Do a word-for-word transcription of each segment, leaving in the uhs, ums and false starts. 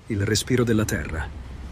il respiro della Terra.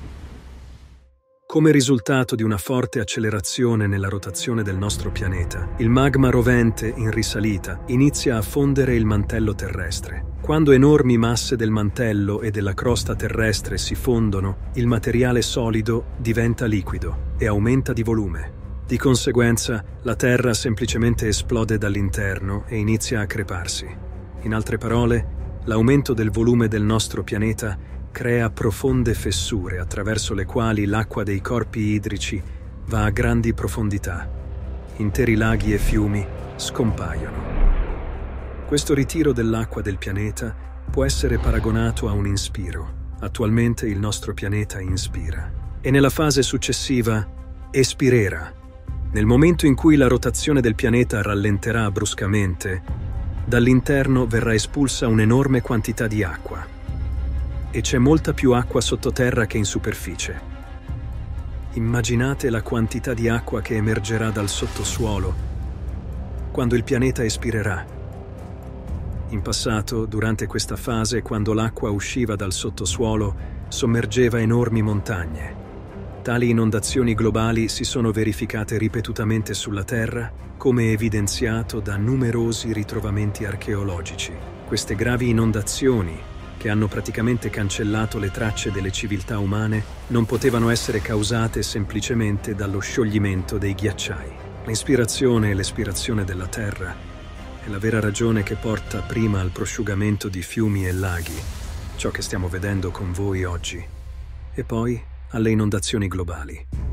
Come risultato di una forte accelerazione nella rotazione del nostro pianeta, il magma rovente in risalita inizia a fondere il mantello terrestre. Quando enormi masse del mantello e della crosta terrestre si fondono, il materiale solido diventa liquido e aumenta di volume. Di conseguenza, la Terra semplicemente esplode dall'interno e inizia a creparsi. In altre parole, l'aumento del volume del nostro pianeta crea profonde fessure attraverso le quali l'acqua dei corpi idrici va a grandi profondità. Interi laghi e fiumi scompaiono. Questo ritiro dell'acqua del pianeta può essere paragonato a un inspiro. Attualmente il nostro pianeta inspira e nella fase successiva espirerà. Nel momento in cui la rotazione del pianeta rallenterà bruscamente, dall'interno verrà espulsa un'enorme quantità di acqua. E c'è molta più acqua sottoterra che in superficie. Immaginate la quantità di acqua che emergerà dal sottosuolo quando il pianeta espirerà. In passato, durante questa fase, quando l'acqua usciva dal sottosuolo, sommergeva enormi montagne. Tali inondazioni globali si sono verificate ripetutamente sulla Terra, come evidenziato da numerosi ritrovamenti archeologici. Queste gravi inondazioni, che hanno praticamente cancellato le tracce delle civiltà umane, non potevano essere causate semplicemente dallo scioglimento dei ghiacciai. L'inspirazione e l'espirazione della Terra è la vera ragione che porta prima al prosciugamento di fiumi e laghi, ciò che stiamo vedendo con voi oggi, e poi alle inondazioni globali.